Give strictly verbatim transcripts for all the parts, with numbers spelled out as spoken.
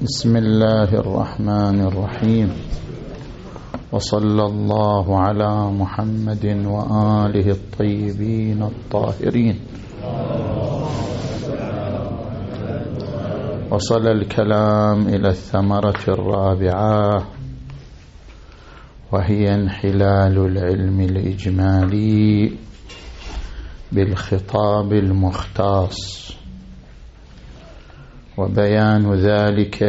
بسم الله الرحمن الرحيم، وصلى الله على محمد وآله الطيبين الطاهرين. وصل الكلام إلى الثمرة الرابعة، وهي انحلال العلم الإجمالي بالخطاب المختص، وبيان ذلك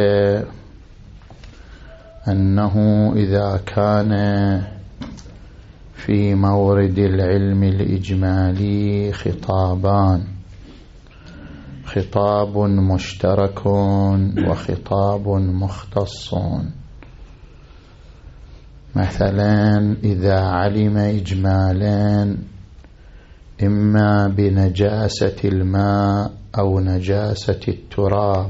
أنه إذا كان في مورد العلم الإجمالي خطابان، خطاب مشترك وخطاب مختص، مثلا إذا علم إجمالا إما بنجاسة الماء أو نجاسة التراب،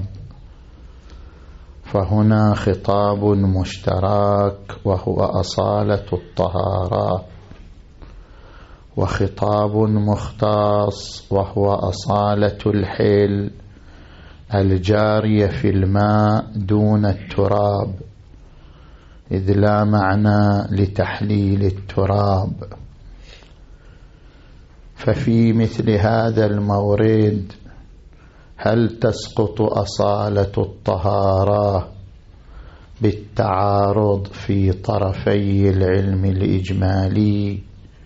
فهنا خطاب مشترك وهو أصالة الطهارة، وخطاب مختص وهو أصالة الحل الجارية في الماء دون التراب، إذ لا معنى لتحليل التراب. ففي مثل هذا المورد هل تسقط أصالة الطهارة بالتعارض في طرفي العلم الإجمالي،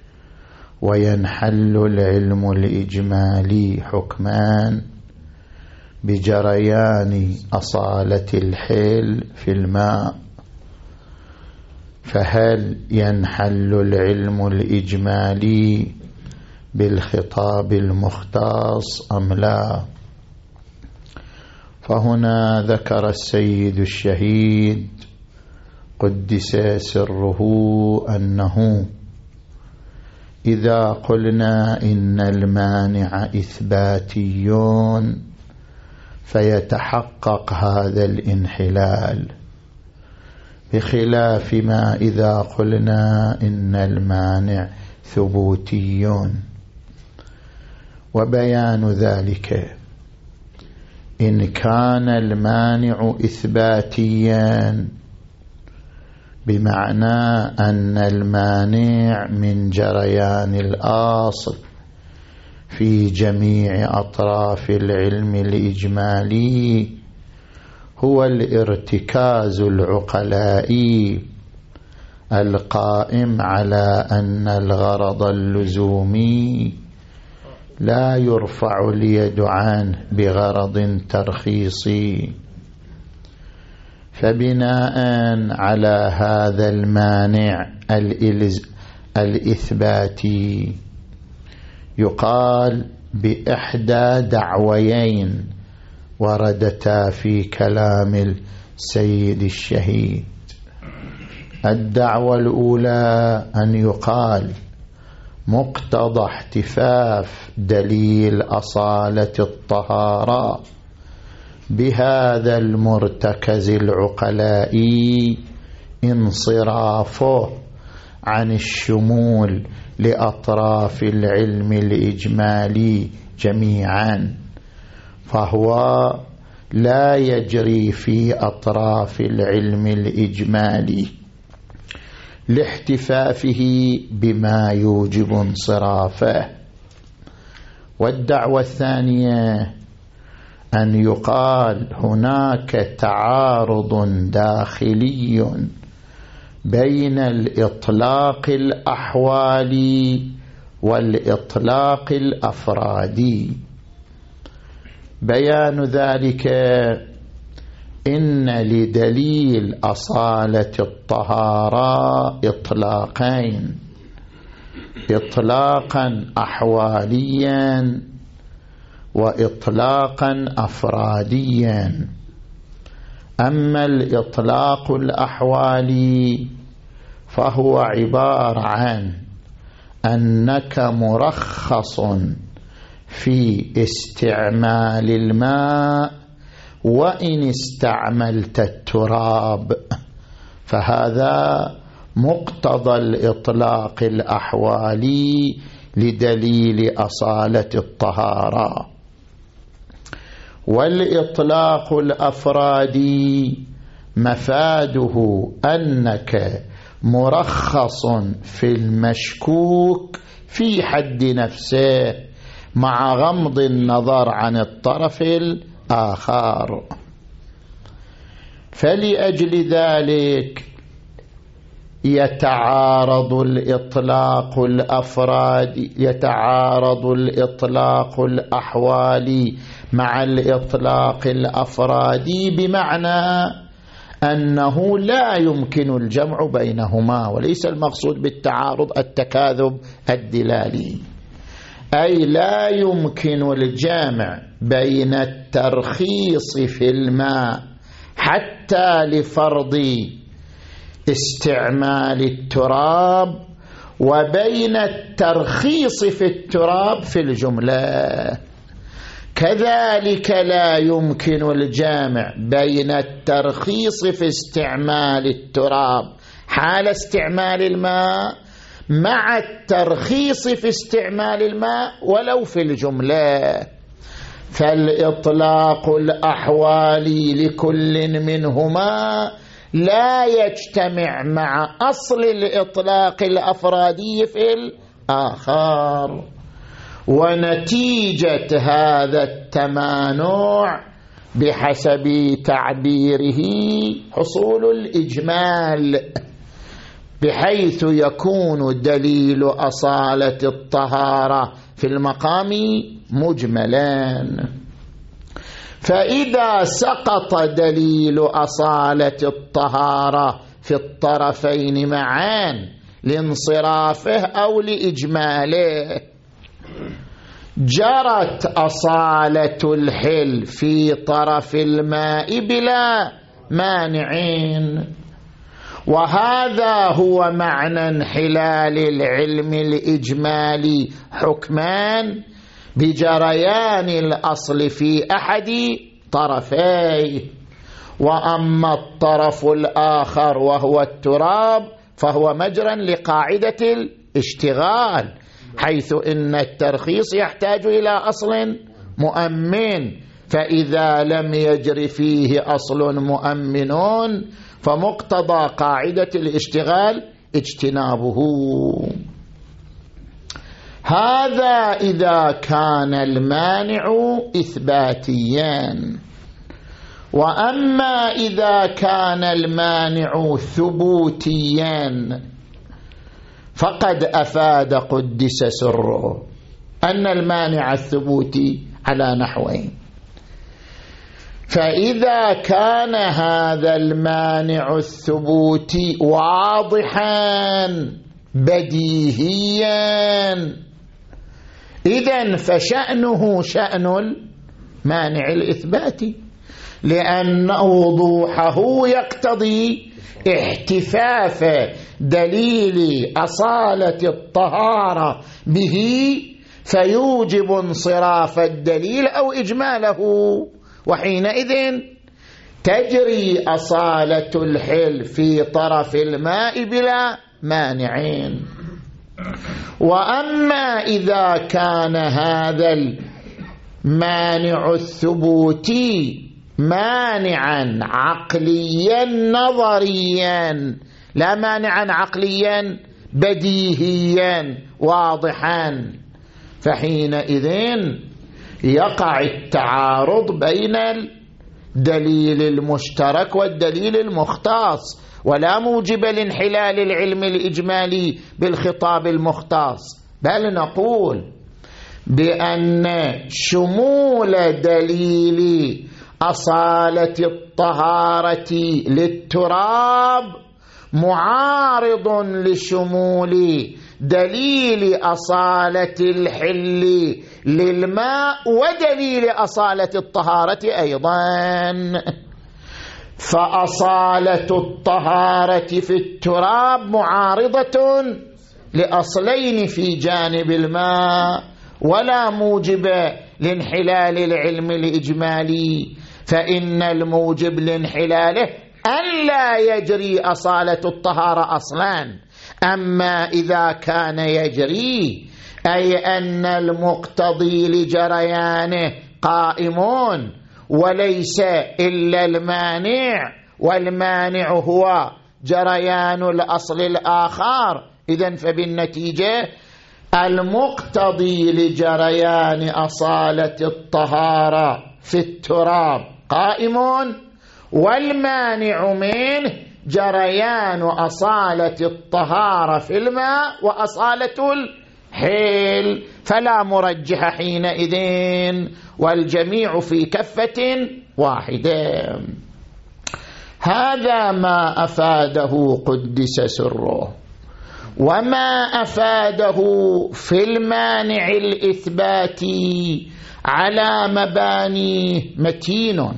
وينحل العلم الإجمالي حكمان بجريان أصالة الحل في الماء؟ فهل ينحل العلم الإجمالي بالخطاب المختص أم لا؟ فهنا ذكر السيد الشهيد قدس سره أنه إذا قلنا إن المانع إثباتي فيتحقق هذا الانحلال، بخلاف ما إذا قلنا إن المانع ثبوتي. وبيان ذلك إن كان المانع إثباتيا بمعنى أن المانع من جريان الأصل في جميع أطراف العلم الإجمالي هو الارتكاز العقلائي القائم على أن الغرض اللزومي لا يرفع اليد عنه بغرض ترخيصي، فبناء على هذا المانع الإثباتي يقال بإحدى دعويين وردتا في كلام السيد الشهيد. الدعوة الأولى أن يقال مقتضى احتفاف دليل أصالة الطهارة بهذا المرتكز العقلائي انصرافه عن الشمول لأطراف العلم الإجمالي جميعا، فهو لا يجري في أطراف العلم الإجمالي لاحتفافه بما يوجب انصرافه. والدعوة الثانية أن يقال هناك تعارض داخلي بين الإطلاق الأحوالي والإطلاق الأفرادي. بيان ذلك إن لدليل أصالة الطهارة إطلاقين، إطلاقا أحواليا وإطلاقا أفراديا. أما الإطلاق الأحوالي فهو عبارة عن أنك مرخص في استعمال الماء وإن استعملت التراب، فهذا مقتضى الإطلاق الأحوالي لدليل أصالة الطهارة. والإطلاق الأفرادي مفاده أنك مرخص في المشكوك في حد نفسه مع غمض النظر عن الطرف الآخر. فلأجل ذلك يتعارض الإطلاق الأفرادي يتعارض الإطلاق الأحوالي مع الإطلاق الأفرادي، بمعنى أنه لا يمكن الجمع بينهما، وليس المقصود بالتعارض التكاذب الدلالي، أي لا يمكن الجمع بين الترخيص في الماء حتى لفرض استعمال التراب وبين الترخيص في التراب في الجملة. كذلك لا يمكن الجمع بين الترخيص في استعمال التراب حال استعمال الماء مع الترخيص في استعمال الماء ولو في الجملة. فالإطلاق الأحوالي لكل منهما لا يجتمع مع أصل الإطلاق الأفرادي في الآخر، ونتيجة هذا التمانع بحسب تعبيره حصول الإجمال، بحيث يكون دليل أصالة الطهارة في المقام مجملان. فإذا سقط دليل أصالة الطهارة في الطرفين معا لانصرافه أو لإجماله، جرت أصالة الحل في طرف الماء بلا مانعين. وهذا هو معنى انحلال العلم الإجمالي حكمان بجريان الأصل في أحد طرفيه. وأما الطرف الآخر وهو التراب فهو مجرى لقاعدة الاشتغال، حيث إن الترخيص يحتاج إلى أصل مؤمن، فإذا لم يجر فيه أصل مؤمن فمقتضى قاعدة الاشتغال اجتنابه. هذا إذا كان المانع إثباتيا. وأما إذا كان المانع ثبوتيا فقد أفاد قدس سره أن المانع الثبوتي على نحوين. فإذا كان هذا المانع الثبوتي واضحا بديهيا، إذن فشأنه شأن المانع الإثباتي، لأن وضوحه يقتضي احتفاف دليل أصالة الطهارة به فيوجب انصراف الدليل أو إجماله، وحينئذ تجري أصالة الحل في طرف الماء بلا مانعين. وأما إذا كان هذا المانع الثبوتي مانعا عقليا نظريا، لا مانعا عقليا بديهيا واضحا، فحينئذ يقع التعارض بين الدليل المشترك والدليل المختص، ولا موجب لانحلال العلم الإجمالي بالخطاب المختص، بل نقول بأن شمول دليل أصالة الطهارة للتراب معارض لشمول دليل أصالة الحل للماء ودليل أصالة الطهارة أيضا. فأصالة الطهارة في التراب معارضة لأصلين في جانب الماء، ولا موجب لانحلال العلم الإجمالي، فإن الموجب لانحلاله أن لا يجري أصالة الطهارة أصلا. أما إذا كان يجري، أي أن المقتضي لجريانه قائمون وليس إلا المانع، والمانع هو جريان الأصل الآخر، إذن فبالنتيجة المقتضي لجريان أصالة الطهارة في التراب قائم، والمانع منه جريان أصالة الطهارة في الماء وأصالة الحيل، فلا مرجح حينئذ، والجميع في كفة واحدة. هذا ما أفاده قدس سره. وما أفاده في المانع الإثباتي على مبانيه متين،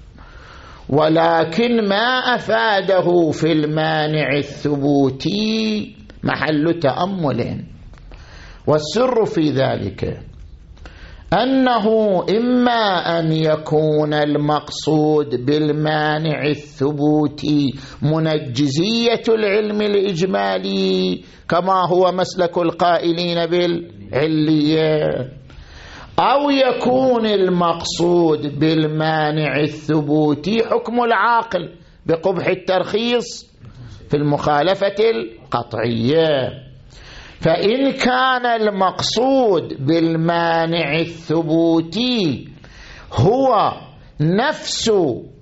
ولكن ما أفاده في المانع الثبوتي محل تأمل، والسر في ذلك أنه إما أن يكون المقصود بالمانع الثبوتي منجزية العلم الإجمالي كما هو مسلك القائلين بالعلية، أو يكون المقصود بالمانع الثبوتي حكم العاقل بقبح الترخيص في المخالفة القطعية. فإن كان المقصود بالمانع الثبوتي هو نفس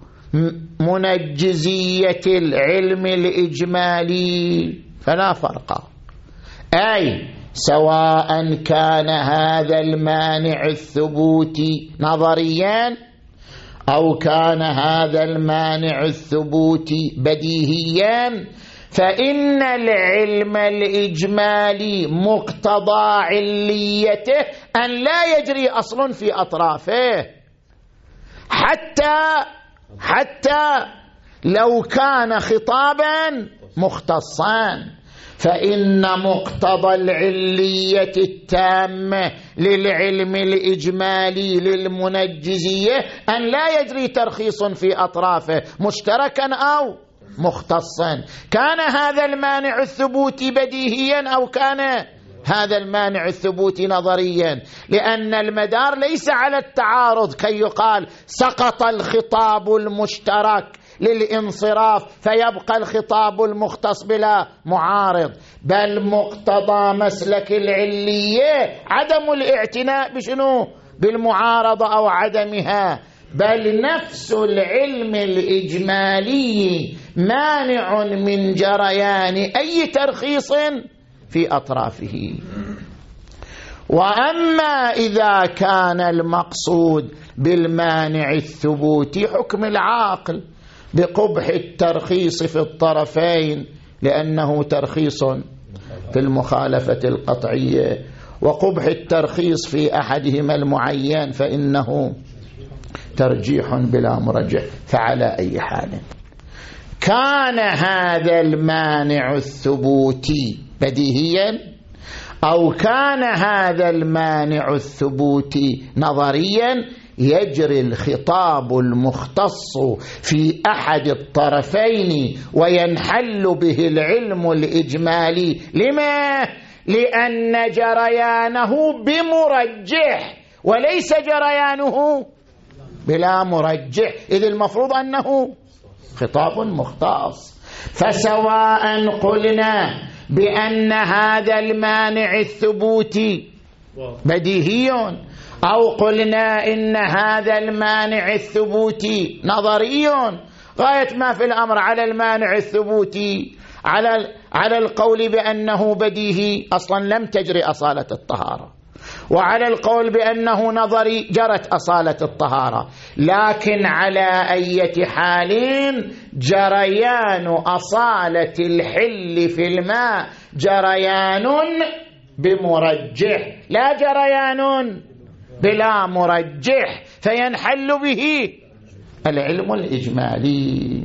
منجزية العلم الإجمالي فلا فرق، أي سواء كان هذا المانع الثبوتي نظريا أو كان هذا المانع الثبوتي بديهيا، فإن العلم الإجمالي مقتضى عليته أن لا يجري أصل في أطرافه، حتى حتى لو كان خطابا مختصا، فإن مقتضى العلية التامة للعلم الإجمالي للمنجزية أن لا يجري ترخيص في أطرافه مشتركا أو مختصا، كان هذا المانع الثبوتي بديهيا أو كان هذا المانع الثبوتي نظريا، لأن المدار ليس على التعارض كي يقال سقط الخطاب المشترك للانصراف فيبقى الخطاب المختص بلا معارض، بل مقتضى مسلك العلية عدم الاعتناء بشنو؟ بالمعارضة أو عدمها، بل نفس العلم الإجمالي مانع من جريان أي ترخيص في أطرافه. وأما إذا كان المقصود بالمانع الثبوتي حكم العاقل بقبح الترخيص في الطرفين، لأنه ترخيص في المخالفة القطعية، وقبح الترخيص في أحدهما المعين فإنه ترجيح بلا مرجح، فعلى أي حال كان هذا المانع الثبوتي بديهيا أو كان هذا المانع الثبوتي نظريا، يجري الخطاب المختص في أحد الطرفين وينحل به العلم الإجمالي. لما؟ لأن جريانه بمرجح وليس جريانه بلا مرجح، إذ المفروض أنه خطاب مختص. فسواء قلنا بأن هذا المانع الثبوتي بديهي أو قلنا إن هذا المانع الثبوتي نظري، غاية ما في الأمر على المانع الثبوتي على على القول بأنه بديهي أصلا لم تجري أصالة الطهارة، وعلى القول بأنه نظري جرت أصالة الطهارة، لكن على أي حال جريان أصالة الحل في الماء جريان بمرجح لا جريان بلا مرجح، فينحل به العلم الإجمالي.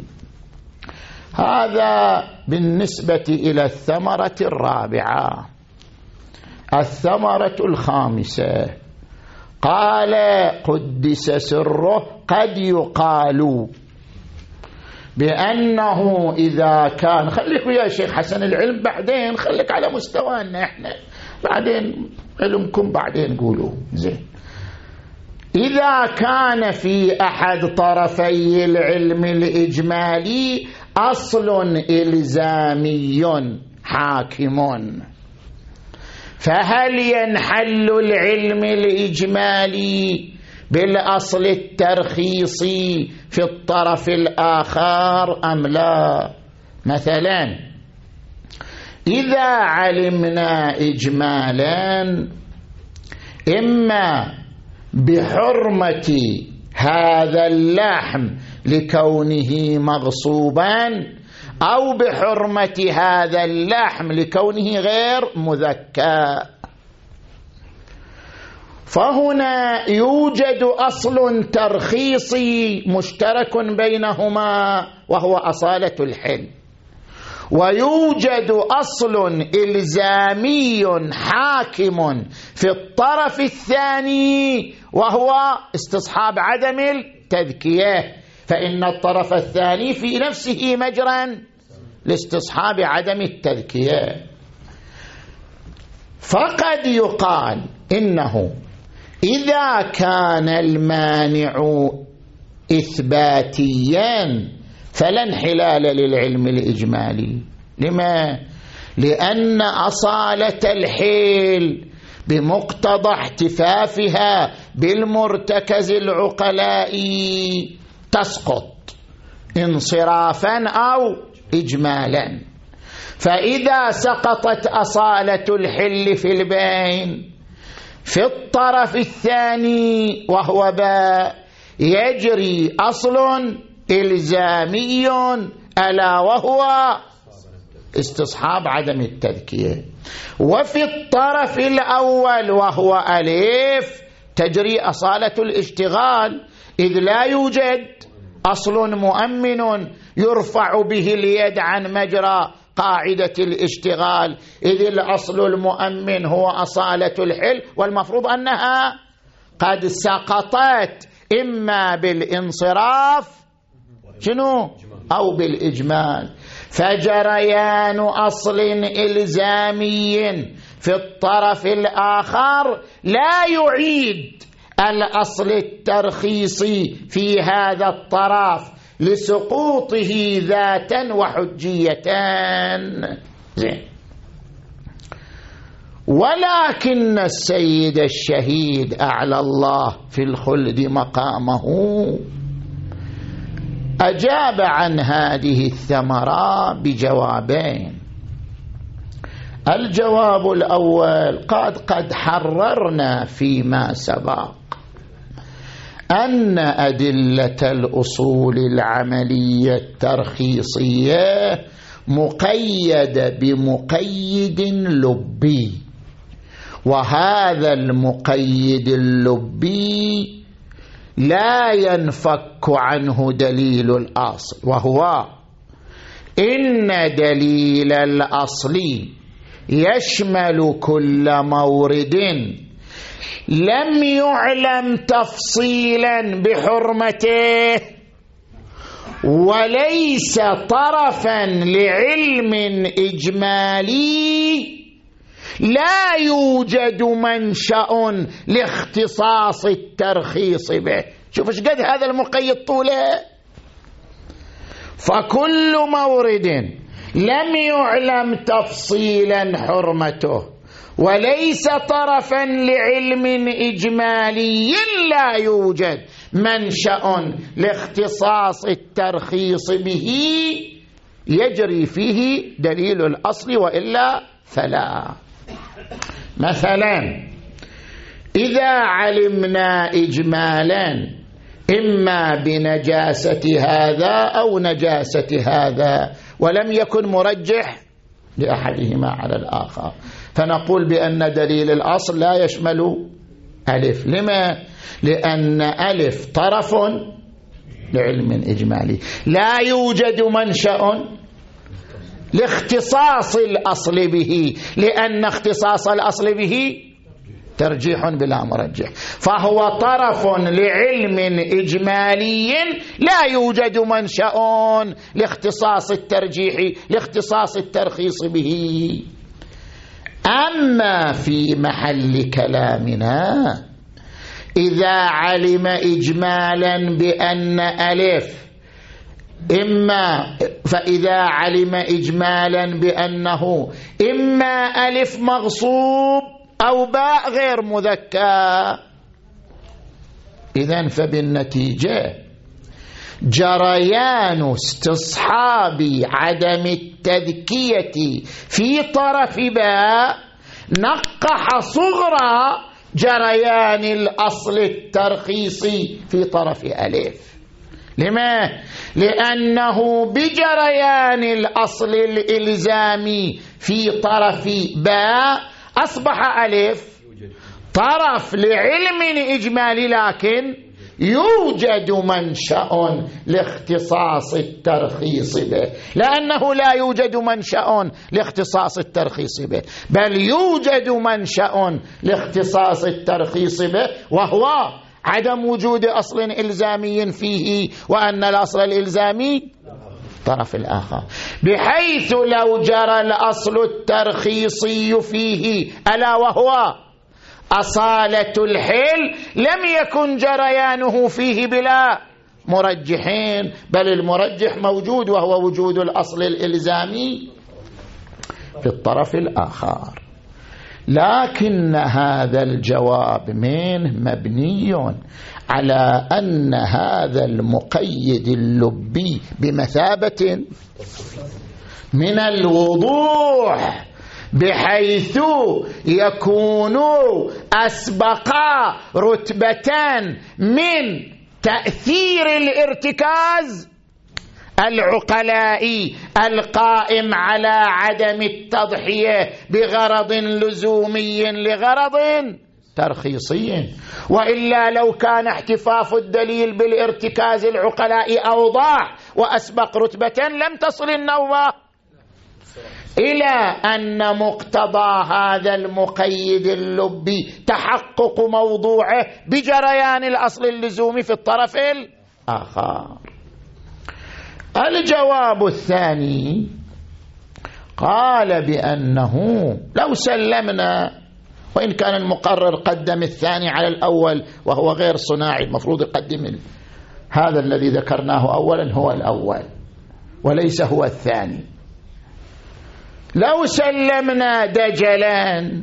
هذا بالنسبة إلى الثمرة الرابعة. الثمرة الخامسة قال قدس سره قد يقال بأنه إذا كان، خليك ويا شيخ حسن العلم بعدين، خليك على مستوانا احنا بعدين علمكم بعدين قولوا زين. إذا كان في أحد طرفي العلم الإجمالي أصل إلزامي حاكم، فهل ينحل العلم الإجمالي بالأصل الترخيصي في الطرف الآخر أم لا؟ مثلا إذا علمنا إجمالا إما بحرمة هذا اللحم لكونه مغصوبا أو بحرمة هذا اللحم لكونه غير مذكى، فهنا يوجد أصل ترخيصي مشترك بينهما وهو أصالة الحل، ويوجد أصل إلزامي حاكم في الطرف الثاني وهو استصحاب عدم التذكية، فإن الطرف الثاني في نفسه مجرى لاستصحاب عدم التذكية. فقد يقال إنه إذا كان المانع إثباتيا فلا انحلال للعلم الإجمالي. لما؟ لأن أصالة الحيل بمقتضى احتفافها بالمرتكز العقلائي تسقط انصرافا أو إجمالا، فإذا سقطت أصالة الحل في البين في الطرف الثاني وهو باء يجري أصل إلزامي ألا وهو استصحاب عدم التذكية، وفي الطرف الأول وهو ألف تجري أصالة الاشتغال، إذ لا يوجد أصل مؤمن يرفع به اليد عن مجرى قاعدة الاشتغال، إذ الأصل المؤمن هو أصالة الحل، والمفروض أنها قد سقطت إما بالانصراف شنو أو بالإجمال، فجريان أصل إلزامي في الطرف الآخر لا يعيد الأصل الترخيصي في هذا الطرف لسقوطه ذاتا وحجيتان. زين. ولكن السيد الشهيد أعلى الله في الخلد مقامه أجاب عن هذه الثمرة بجوابين. الجواب الأول قد قد حررنا فيما سبق أن أدلة الأصول العملية الترخيصية مقيدة بمقيد لبي، وهذا المقيد اللبي لا ينفك عنه دليل الأصل، وهو إن دليل الأصل يشمل كل مورد لم يعلم تفصيلا بحرمته وليس طرفا لعلم إجمالي لا يوجد منشأ لاختصاص الترخيص به. شوف ايش قد هذا المقيد طوله. فكل مورد لم يعلم تفصيلا حرمته وليس طرفا لعلم إجمالي لا يوجد منشأ لاختصاص الترخيص به يجري فيه دليل الأصل وإلا فلا. مثلا إذا علمنا إجمالا إما بنجاسة هذا أو نجاسة هذا ولم يكن مرجح لأحدهما على الآخر، فنقول بأن دليل الأصل لا يشمل ألف. لما؟ لأن ألف طرف لعلم إجمالي لا يوجد منشأ لاختصاص الأصل به، لأن اختصاص الأصل به ترجيح بلا مرجح، فهو طرف لعلم إجمالي لا يوجد منشأ لاختصاص الترجيح لاختصاص الترخيص به. أما في محل كلامنا إذا علم إجمالا بأن ألف إما فإذا علم إجمالا بأنه إما ألف مغصوب أو باء غير مذكى، إذن فبالنتيجة جريان استصحاب عدم التذكية في طرف باء نقح صغرى جريان الأصل الترخيصي في طرف ألف. لما؟ لأنه بجريان الأصل الإلزامي في طرف باء أصبح ألف طرف لعلم إجمالي، لكن يوجد منشأ لاختصاص الترخيص به، لأنه لا يوجد منشأ لاختصاص الترخيص به، بل يوجد منشأ لاختصاص الترخيص به وهو عدم وجود أصل إلزامي فيه، وأن الأصل الإلزامي الطرف الآخر، بحيث لو جرى الأصل الترخيصي فيه ألا وهو أصالة الحل لم يكن جريانه فيه بلا مرجحين، بل المرجح موجود وهو وجود الأصل الإلزامي في الطرف الآخر. لكن هذا الجواب منه مبني على أن هذا المقيد اللبي بمثابة من الوضوح، بحيث يكون أسبق رتبة من تأثير الارتكاز العقلائي القائم على عدم التضحية بغرض لزومي لغرض ترخيصي. وإلا لو كان احتفاف الدليل بالارتكاز العقلائي أوضح وأسبق رتبة لم تصل النوبة إلى أن مقتضى هذا المقيد اللبي تحقق موضوعه بجريان الأصل اللزومي في الطرف الآخر. الجواب الثاني قال بأنه لو سلمنا، وإن كان المقرر قدم الثاني على الأول وهو غير صناعي، المفروض يقدم هذا الذي ذكرناه أولا هو الأول وليس هو الثاني. لو سلمنا دجلا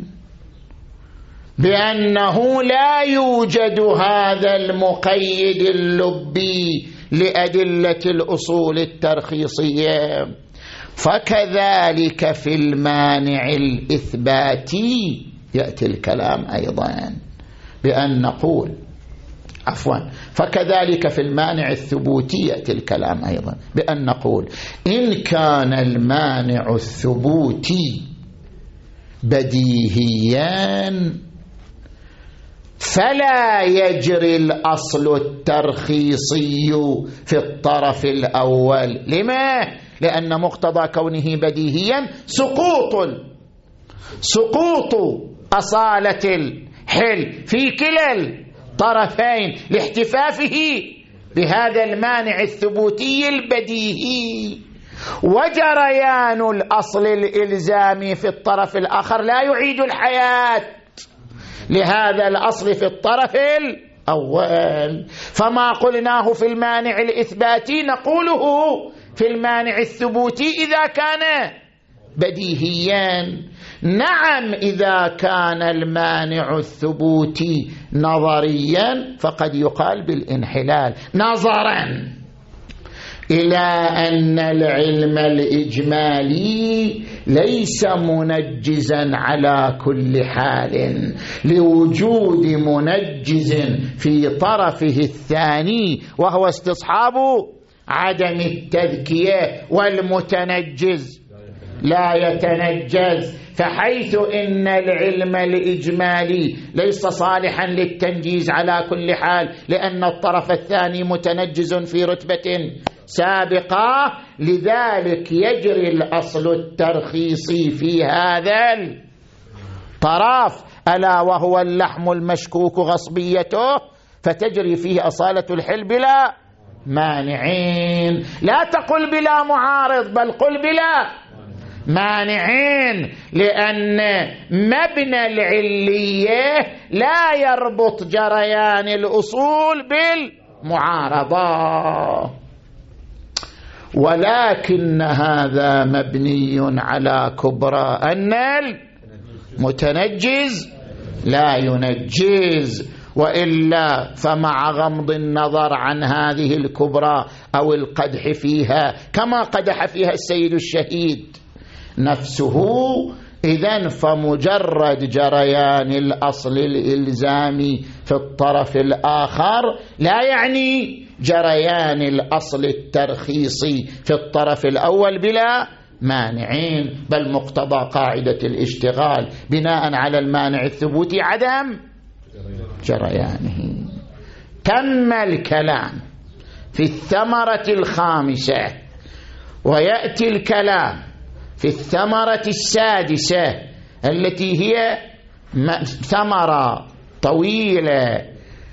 بأنه لا يوجد هذا المقيد اللبي لأدلة الأصول الترخيصية، فكذلك في المانع الإثباتي يأتي الكلام أيضا بأن نقول عفوا فكذلك في المانع الثبوتي يأتي الكلام أيضا بأن نقول إن كان المانع الثبوتي بديهيا فلا يجري الأصل الترخيصي في الطرف الأول. لما؟ لأن مقتضى كونه بديهيا سقوط سقوط أصالة الحل في كلا الطرفين لاحتفافه بهذا المانع الثبوتي البديهي، وجريان الأصل الإلزامي في الطرف الآخر لا يعيد الحياة لهذا الأصل في الطرف الأول. فما قلناه في المانع الإثباتي نقوله في المانع الثبوتي إذا كان بديهيا. نعم إذا كان المانع الثبوتي نظريا فقد يقال بالانحلال نظرا إلى أن العلم الإجمالي ليس منجزا على كل حال لوجود منجز في طرفه الثاني وهو استصحاب عدم التذكية، والمتنجز لا يتنجز. فحيث إن العلم الإجمالي ليس صالحا للتنجيز على كل حال لأن الطرف الثاني متنجز في رتبة سابقة، لذلك يجري الأصل الترخيصي في هذا الطرف ألا وهو اللحم المشكوك غصبيته، فتجري فيه أصالة الحل بلا مانعين. لا تقل بلا معارض بل قل بلا مانعين، لأن مبنى العلية لا يربط جريان الأصول بالمعارضة، ولكن هذا مبني على كبرى أن المتنجز لا ينجز، وإلا فمع غمض النظر عن هذه الكبرى أو القدح فيها كما قدح فيها السيد الشهيد نفسه، إذن فمجرد جريان الأصل الإلزامي في الطرف الآخر لا يعني جريان الأصل الترخيصي في الطرف الأول بلا مانعين، بل مقتضى قاعدة الاشتغال بناء على المانع الثبوتي عدم جريانه. تم الكلام في الثمرة الخامسة، ويأتي الكلام في الثمرة السادسة التي هي ثمرة طويلة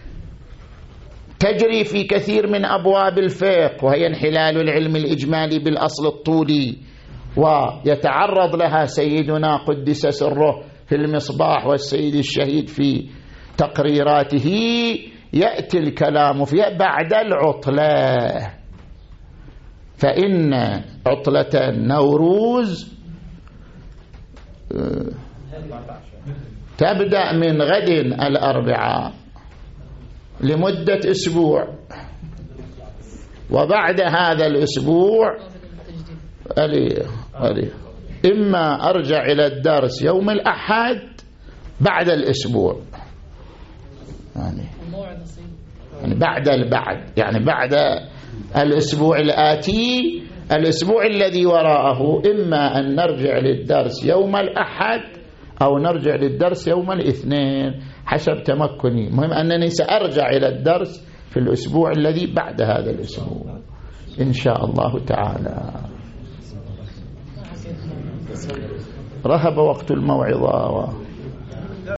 تجري في كثير من أبواب الفقه، وهي انحلال العلم الإجمالي بالأصل الطولي، ويتعرض لها سيدنا قدس سره في المصباح والسيد الشهيد في تقريراته. يأتي الكلام فيها بعد العطلة، فإن عطلة النوروز تبدأ من غد الأربعاء لمدة أسبوع، وبعد هذا الأسبوع ألي ألي إما أرجع إلى الدرس يوم الأحد بعد الأسبوع، يعني, يعني بعد البعد يعني بعد الأسبوع الآتي، الأسبوع الذي وراءه، إما أن نرجع للدرس يوم الأحد أو نرجع للدرس يوم الاثنين حسب تمكني. مهم أنني سأرجع إلى الدرس في الأسبوع الذي بعد هذا الأسبوع إن شاء الله تعالى. رهب وقت الموعظة.